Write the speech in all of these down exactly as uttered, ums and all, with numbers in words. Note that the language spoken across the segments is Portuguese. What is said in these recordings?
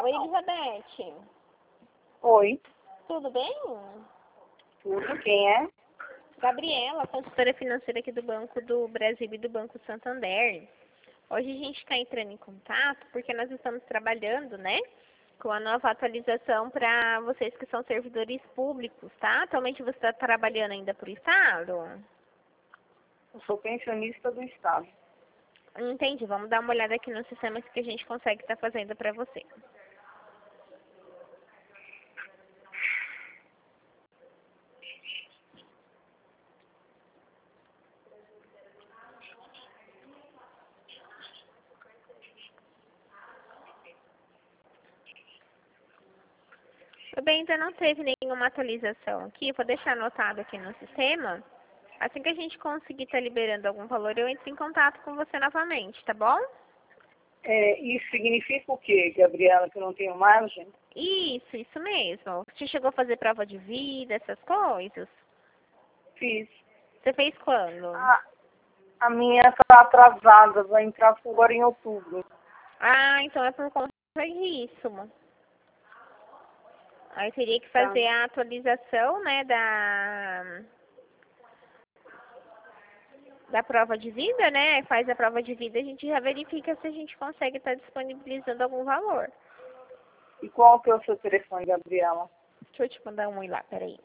Oi, Elizabeth. Oi, Tudo bem? tudo, quem é? Gabriela, consultora financeira aqui do Banco do Brasil e do Banco Santander. Hoje a gente está entrando em contato porque nós estamos trabalhando, né, com a nova atualização para vocês que são servidores públicos, tá? Atualmente você está trabalhando ainda por Estado? Eu sou pensionista do Estado. Entendi. Vamos dar uma olhada aqui no sistema que a gente consegue estar fazendo para você. Tudo bem, ainda não teve nenhuma atualização aqui. Vou deixar anotado aqui no sistema. Assim que a gente conseguir estar liberando algum valor, eu entro em contato com você novamente, tá bom? É, isso significa o quê, Gabriela, que eu não tenho margem? Isso, isso mesmo. Você chegou a fazer prova de vida, essas coisas? Fiz. Você fez quando? A, a minha está atrasada, vai entrar agora em outubro. Ah, então é por conta disso. Aí teria que Tá. fazer a atualização, né, da... da prova de vida, né? Faz a prova de vida, a gente já verifica se a gente consegue estar disponibilizando algum valor. E qual que é o seu telefone, Gabriela? Deixa eu te mandar um oi lá, peraí.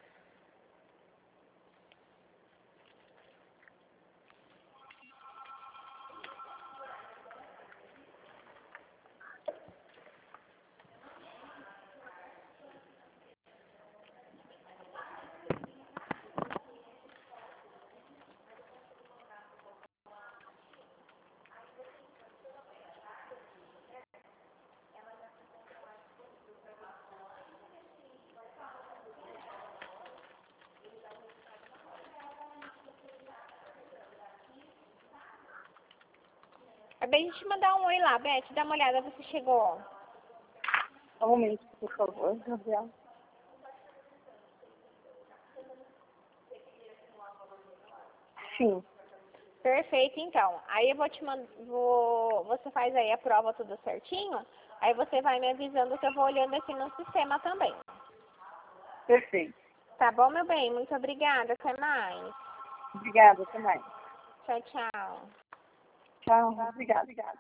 É bem a gente mandar um oi lá, Beth, dá uma olhada, você chegou. Um momento, por favor, Gabriela. Sim. Perfeito, então. Aí eu vou te mandar, vou, você faz aí a prova tudo certinho, aí você vai me avisando que eu vou olhando aqui no sistema também. Perfeito. Tá bom, meu bem? Muito obrigada, até mais. Obrigada, até mais. Tchau, tchau. Tchau, obrigada. Obrigada.